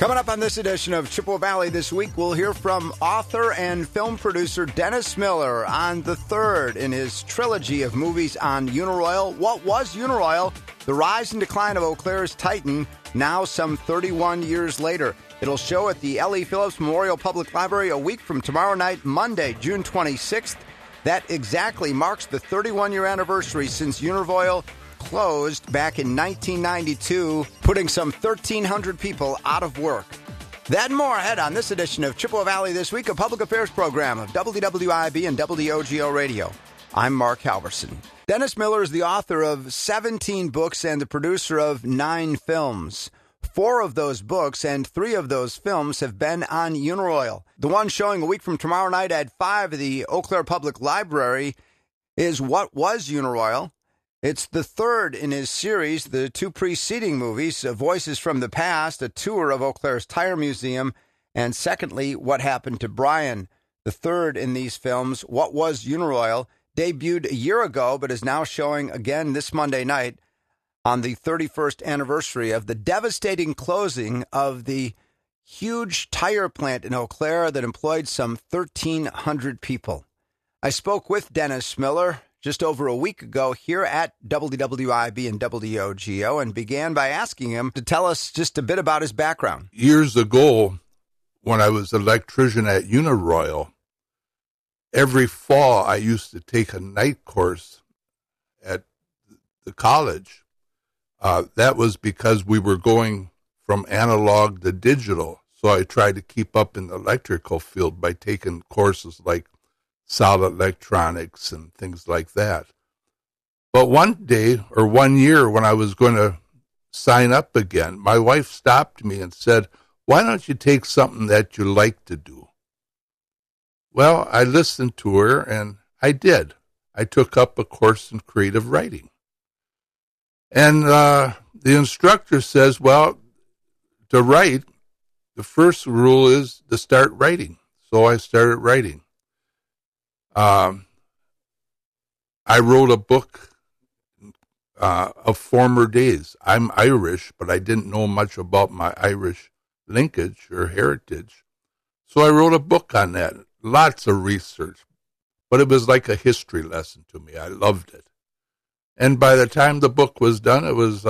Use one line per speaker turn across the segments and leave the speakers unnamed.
Coming up on this edition of Chippewa Valley this week, we'll hear from author and film producer Dennis Miller on the third in his trilogy of movies on Uniroyal. What was Uniroyal? The rise and decline of Eau Claire's Titan, now some 31 years later. It'll show at the L.E. Phillips Memorial Public Library a week from tomorrow night, Monday, June 26th. That exactly marks the 31-year anniversary since Uniroyal closed back in 1992, putting some 1,300 people out of work. That and more ahead on this edition of Chippewa Valley This Week, a public affairs program of WWIB and WOGO Radio. I'm Mark Halverson. Dennis Miller is the author of 17 books and the producer of 9 films. 4 of those books and 3 of those films have been on Uniroyal. The one showing a week from tomorrow night at 5 at the Eau Claire Public Library is What Was Uniroyal? It's the third in his series, the 2 preceding movies, Voices from the Past, a tour of Eau Claire's Tire Museum, and secondly, What Happened to Brian. The third in these films, What Was Uniroyal, debuted a year ago, but is now showing again this Monday night on the 31st anniversary of the devastating closing of the huge tire plant in Eau Claire that employed some 1,300 people. I spoke with Dennis Miller just over a week ago here at WWIB and WOGO and began by asking him to tell us just a bit about his background.
Years ago, when I was an electrician at Uniroyal, every fall I used to take a night course at the college. That was because we were going from analog to digital, so I tried to keep up in the electrical field by taking courses like solid electronics and things like that. But one day or 1 year when I was going to sign up again, my wife stopped me and said, "Why don't you take something that you like to do?" Well, I listened to her and I did. I took up a course in creative writing. And the instructor says, well, to write, the first rule is to start writing. So I started writing. I wrote a book of former days. I'm Irish, but I didn't know much about my Irish linkage or heritage. So I wrote a book on that. Lots of research. But it was like a history lesson to me. I loved it. And by the time the book was done, it was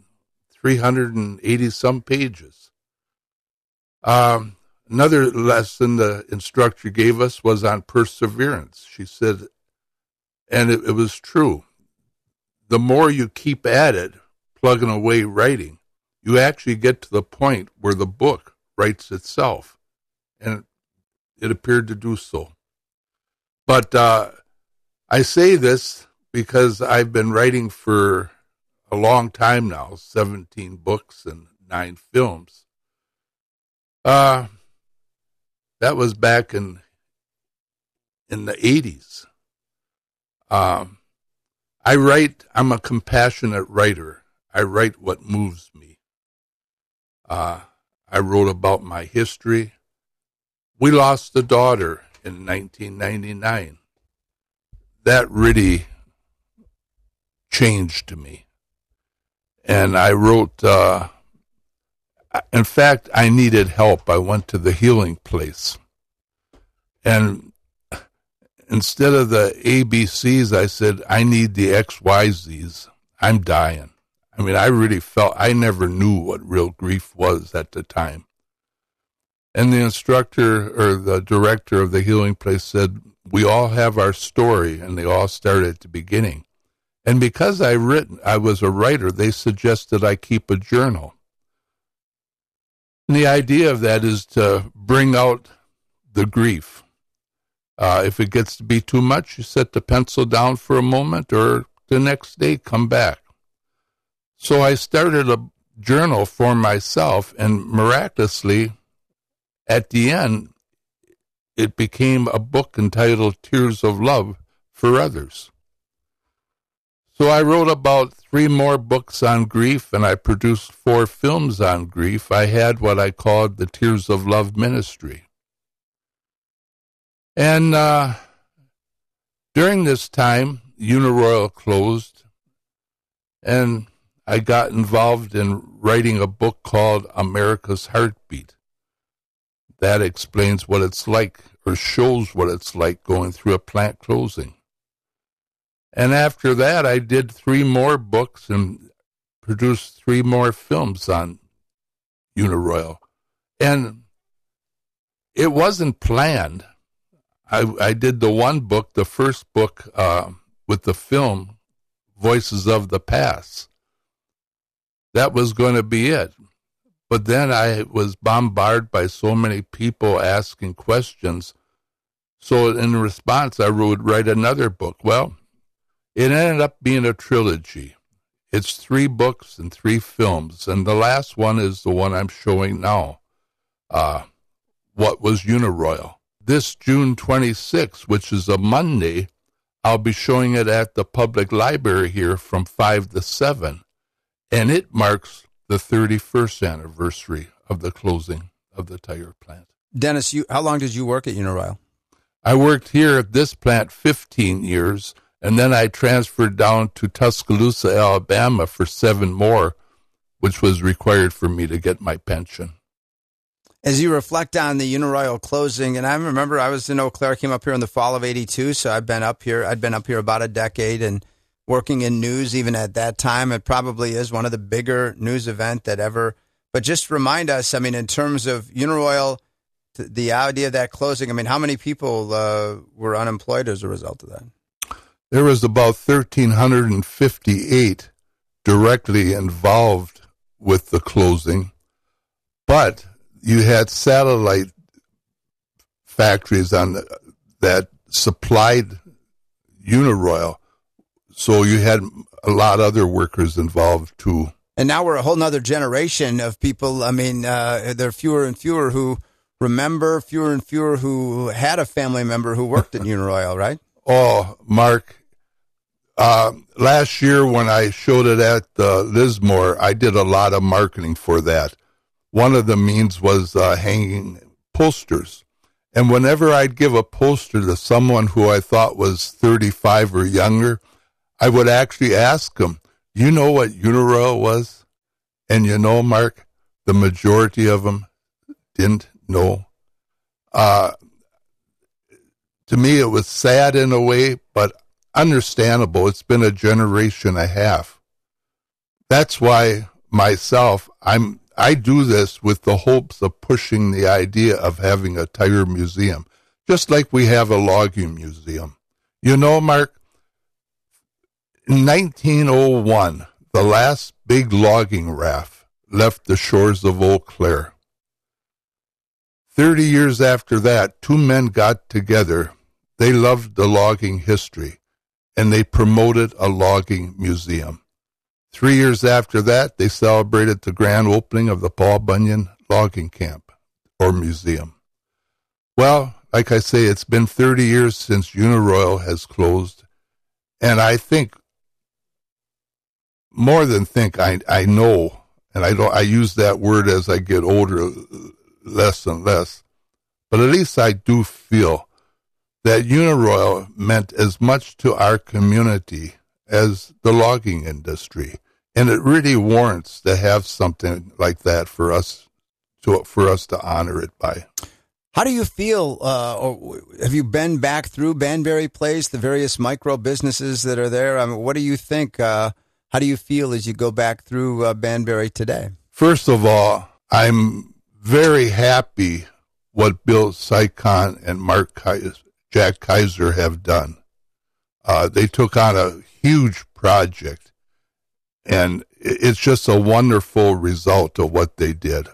380-some pages. Another lesson the instructor gave us was on perseverance. She said, and it was true, the more you keep at it, plugging away writing, you actually get to the point where the book writes itself. And it appeared to do so. But I say this because I've been writing for a long time now, 17 books and 9 films. That was back in the 80s. I'm a compassionate writer. I write what moves me. I wrote about my history. We lost a daughter in 1999. That really changed me. And I wrote, in fact, I needed help. I went to the healing place. And instead of the ABCs, I said, I need the XYZs. I'm dying. I mean, I really felt, I never knew what real grief was at the time. And the instructor or the director of the healing place said, we all have our story, and they all start at the beginning. And because I was a writer, they suggested I keep a journal. And the idea of that is to bring out the grief. If it gets to be too much, you set the pencil down for a moment, or the next day come back. So I started a journal for myself, and miraculously, at the end, it became a book entitled Tears of Love for Others. So I wrote about 3 more books on grief, and I produced 4 films on grief. I had what I called the Tears of Love Ministry. And during this time, Uniroyal closed, and I got involved in writing a book called America's Heartbeat. That explains what it's like, or shows what it's like going through a plant closing. And after that, I did 3 more books and produced 3 more films on Uniroyal. And it wasn't planned. I did the one book, the first book with the film, Voices of the Past. That was going to be it. But then I was bombarded by so many people asking questions. So in response, I would write another book. Well, it ended up being a trilogy. It's 3 books and 3 films. And the last one is the one I'm showing now. What was Uniroyal? This June 26th, which is a Monday, I'll be showing it at the public library here from 5 to 7. And it marks the 31st anniversary of the closing of the tire plant.
Dennis, how long did you work at Uniroyal?
I worked here at this plant 15 years, and then I transferred down to Tuscaloosa, Alabama for 7 more, which was required for me to get my pension.
As you reflect on the Uniroyal closing, and I remember I was in Eau Claire, came up here in the fall of '82, so I'd been up here about a decade and working in news even at that time. It probably is one of the bigger news event that ever, but just remind us, I mean, in terms of Uniroyal, the idea of that closing, I mean, how many people were unemployed as a result of that?
There was about 1,358 directly involved with the closing, but you had satellite factories that supplied Uniroyal, so you had a lot of other workers involved too.
And now we're a whole nother generation of people. I mean, there are fewer and fewer who remember, fewer and fewer who had a family member who worked at Uniroyal, right?
Oh, Mark, last year when I showed it at Lismore, I did a lot of marketing for that. One of the means was hanging posters. And whenever I'd give a poster to someone who I thought was 35 or younger, I would actually ask them, you know what Uniroyal was? And you know, Mark, the majority of them didn't know. To me, it was sad in a way, but understandable. It's been a generation and a half. That's why myself, I do this with the hopes of pushing the idea of having a tire museum, just like we have a logging museum. You know, Mark, in 1901, the last big logging raft left the shores of Eau Claire. 30 years after that, 2 men got together. They loved the logging history, and they promoted a logging museum. 3 years after that, they celebrated the grand opening of the Paul Bunyan Logging Camp, or Museum. Well, like I say, it's been 30 years since Uniroyal has closed, and I think, more than think, I know, and I use that word as I get older less and less, but at least I do feel that Uniroyal meant as much to our community as the logging industry. And it really warrants to have something like that for us to honor it by.
How do you feel, or have you been back through Banbury Place, the various micro businesses that are there? I mean, what do you think, how do you feel as you go back through Banbury today?
First of all, I'm very happy what Bill Sycon and Jack Kaiser have done. They took on a huge project, and it's just a wonderful result of what they did.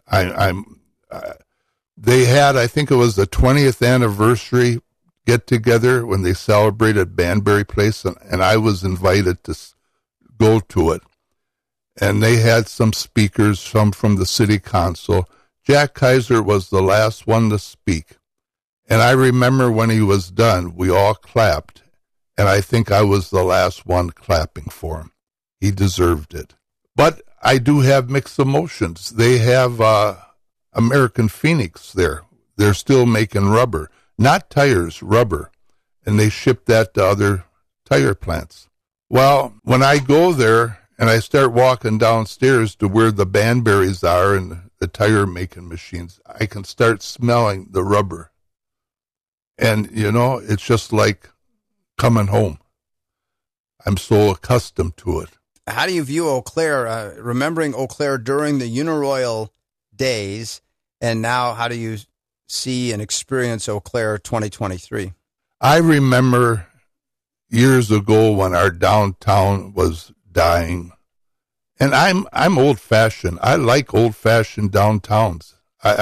They had, I think it was the 20th anniversary get-together when they celebrated Banbury Place, and I was invited to go to it. And they had some speakers, some from the city council. Jack Kaiser was the last one to speak. And I remember when he was done, we all clapped, and I think I was the last one clapping for him. He deserved it. But I do have mixed emotions. They have American Phoenix there. They're still making rubber. Not tires, rubber. And they ship that to other tire plants. Well, when I go there and I start walking downstairs to where the Banburys are and the tire making machines, I can start smelling the rubber. And, it's just like coming home. I'm so accustomed to it.
How do you view Eau Claire, remembering Eau Claire during the Uniroyal days, and now how do you see and experience Eau Claire 2023?
I remember years ago when our downtown was dying, and I'm old-fashioned. I like old-fashioned downtowns.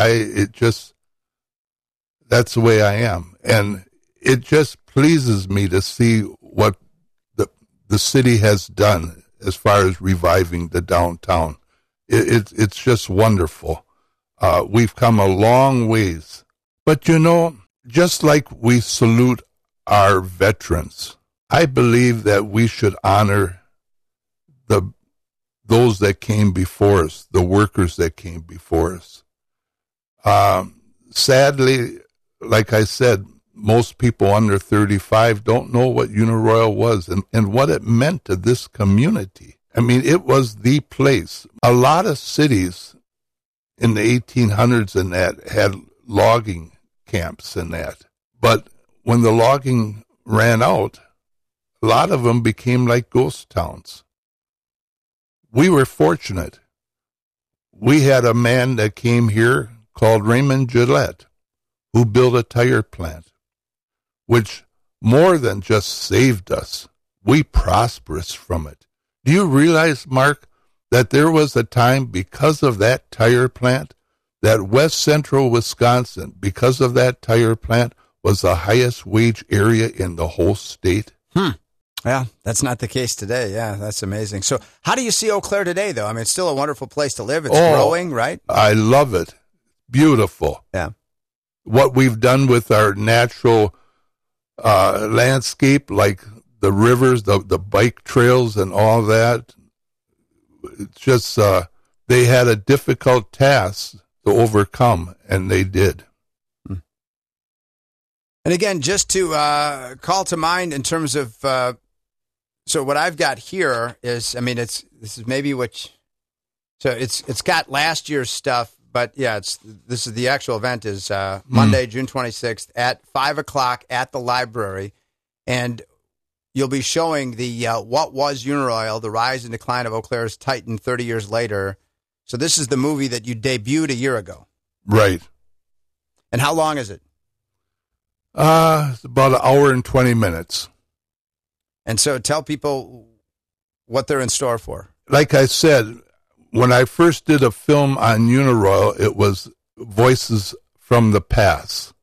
That's the way I am, and it just pleases me to see what the city has done as far as reviving the downtown. It's just wonderful. We've come a long ways. But, just like we salute our veterans, I believe that we should honor those that came before us, the workers that came before us. Sadly, like I said, most people under 35 don't know what Uniroyal was and what it meant to this community. I mean, it was the place. A lot of cities in the 1800s and that had logging camps and that. But when the logging ran out, a lot of them became like ghost towns. We were fortunate. We had a man that came here called Raymond Gillette, who built a tire plant, which more than just saved us. We prospered from it. Do you realize, Mark, that there was a time because of that tire plant, that West Central Wisconsin, because of that tire plant, was the highest wage area in the whole state?
Yeah, that's not the case today. Yeah, that's amazing. So how do you see Eau Claire today, though? I mean, it's still a wonderful place to live. It's growing, right?
I love it. Beautiful.
Yeah.
What we've done with our natural landscape, like the rivers, the bike trails and all that, it's just they had a difficult task to overcome, and they did.
And again, just to call to mind in terms of, so what I've got here is, this is maybe it's got last year's stuff, but yeah, this is the actual event is Monday, June 26th at 5:00 at the library, and you'll be showing the What Was Uniroyal, the rise and decline of Eau Claire's Titan 30 years later. So this is the movie that you debuted a year ago.
Right.
And how long is it?
It's about 1 hour and 20 minutes.
And so tell people what they're in store for.
Like I said, when I first did a film on Uniroyal, it was Voices from the Past.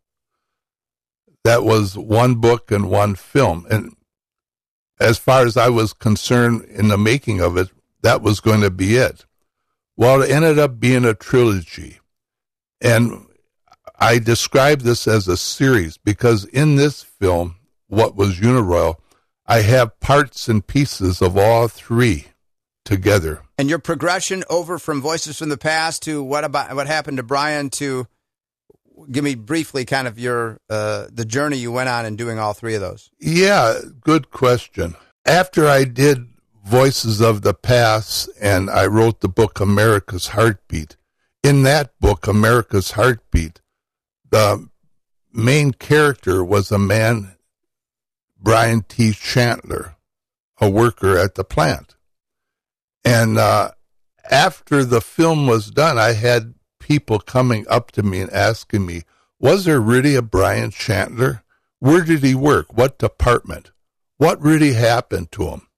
That was one book and one film. And as far as I was concerned in the making of it, that was going to be it. Well, it ended up being a trilogy. And I describe this as a series because in this film, What Was Uniroyal, I have parts and pieces of all three together.
And your progression over from Voices from the Past to what happened to Brian, to give me briefly kind of your the journey you went on in doing all three of those.
Yeah, good question. After I did Voices of the Past and I wrote the book America's Heartbeat, in that book, America's Heartbeat, the main character was a man, Brian T. Chandler, a worker at the plant. And after the film was done, I had people coming up to me and asking me, was there really a Brian Chandler? Where did he work? What department? What really happened to him?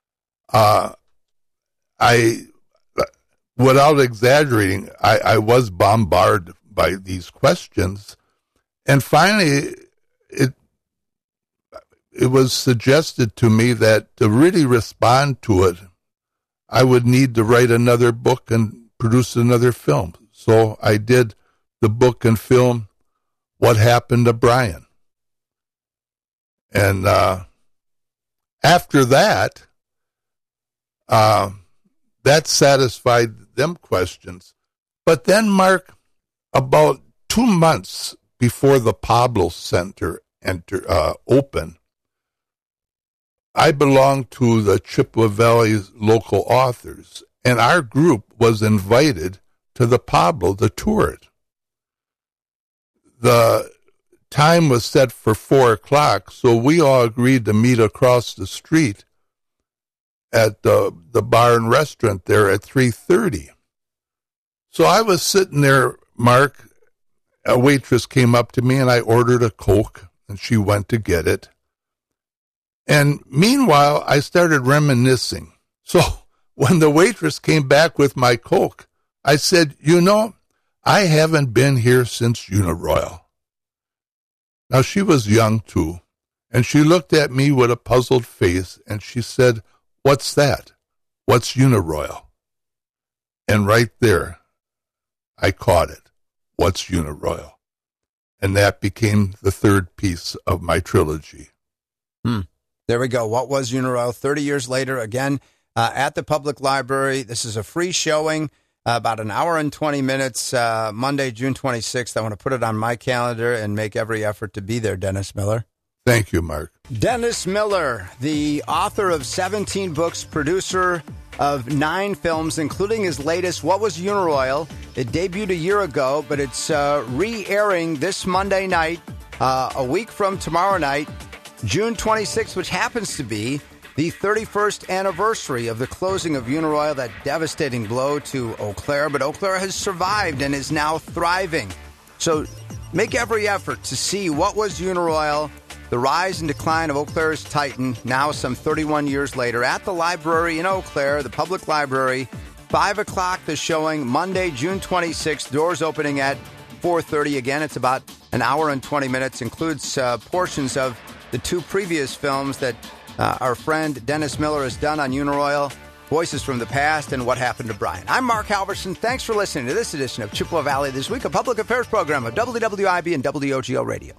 Without exaggerating, I was bombarded by these questions. And finally, it was suggested to me that to really respond to it, I would need to write another book and produce another film. So I did the book and film, What Happened to Brian. And after that, that satisfied them questions. But then, Mark, about 2 months before the Pablo Center opened, I belonged to the Chippewa Valley's local authors, and our group was invited to the Pablo to tour it. The time was set for 4 o'clock, so we all agreed to meet across the street at the bar and restaurant there at 3:30. So I was sitting there, Mark. A waitress came up to me, and I ordered a Coke, and she went to get it. And meanwhile, I started reminiscing. So when the waitress came back with my Coke, I said, I haven't been here since Uniroyal. Now, she was young, too, and she looked at me with a puzzled face, and she said, "What's that? What's Uniroyal?" And right there, I caught it. What's Uniroyal? And that became the third piece of my trilogy.
There we go. What was Uniroyal? 30 years later, again, at the Public Library. This is a free showing, about an hour and 20 minutes, Monday, June 26th. I want to put it on my calendar and make every effort to be there, Dennis Miller.
Thank you, Mark.
Dennis Miller, the author of 17 books, producer of 9 films, including his latest, What Was Uniroyal? It debuted a year ago, but it's re-airing this Monday night, a week from tomorrow night, June 26th, which happens to be the 31st anniversary of the closing of Uniroyal, that devastating blow to Eau Claire. But Eau Claire has survived and is now thriving. So make every effort to see What Was Uniroyal, the rise and decline of Eau Claire's Titan, now some 31 years later, at the library in Eau Claire, the Public Library. 5 o'clock, the showing, Monday, June 26th. Doors opening at 4:30. Again, it's about an hour and 20 minutes. Includes portions of the 2 previous films that our friend Dennis Miller has done on Uniroyal, Voices from the Past, and What Happened to Brian. I'm Mark Halverson. Thanks for listening to this edition of Chippewa Valley This Week, a public affairs program of WWIB and WOGO Radio.